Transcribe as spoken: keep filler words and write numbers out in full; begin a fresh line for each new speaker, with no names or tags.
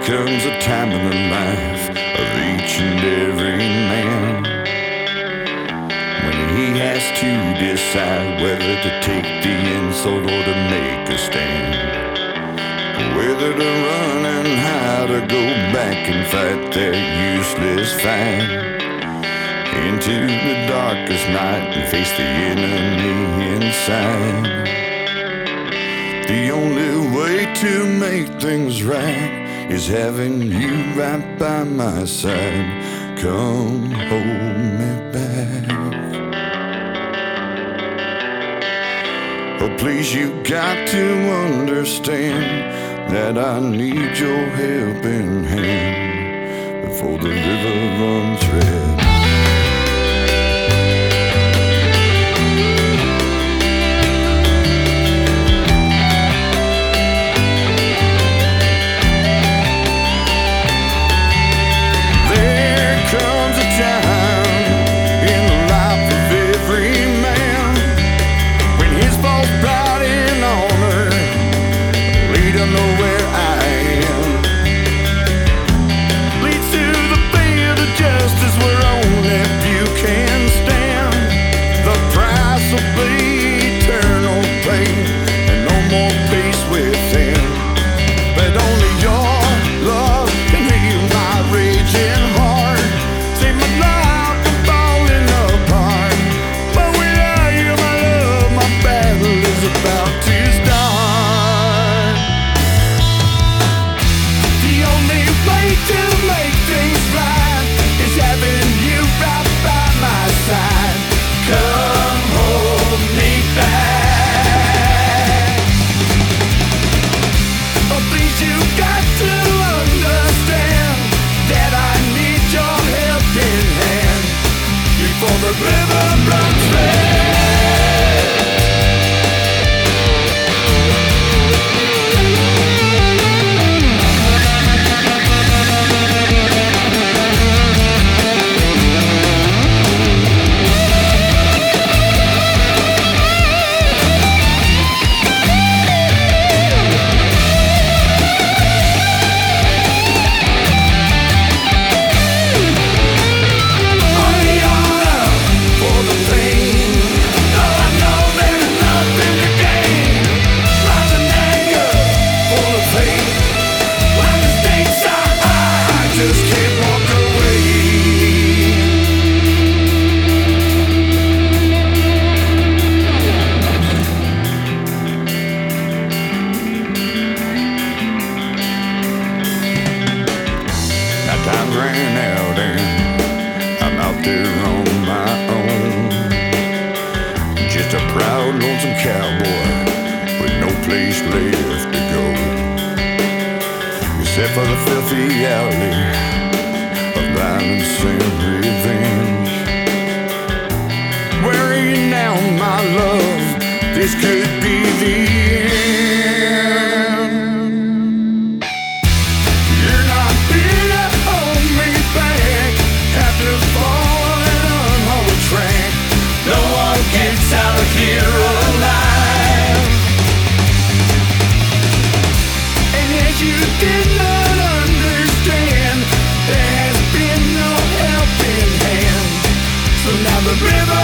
comes a time in the life of each and every man when he has to decide whether to take the insult or to make a stand, whether to run and how to go back and fight that useless fight into the darkest night and face the enemy inside. The only way to make things right is having you right by my side. Come hold me back. Oh, please, you got to understand that I need your helping hand before the river runs red. Ran out and I'm out there on my own, just a proud lonesome cowboy with no place left to go, except for the filthy alley of violence and revenge. Where are you now, my love? This could be the end. You're not here to hold me back after falling on a track. No one gets out of here alive. And as you did not understand, there has been no helping hand. So now the river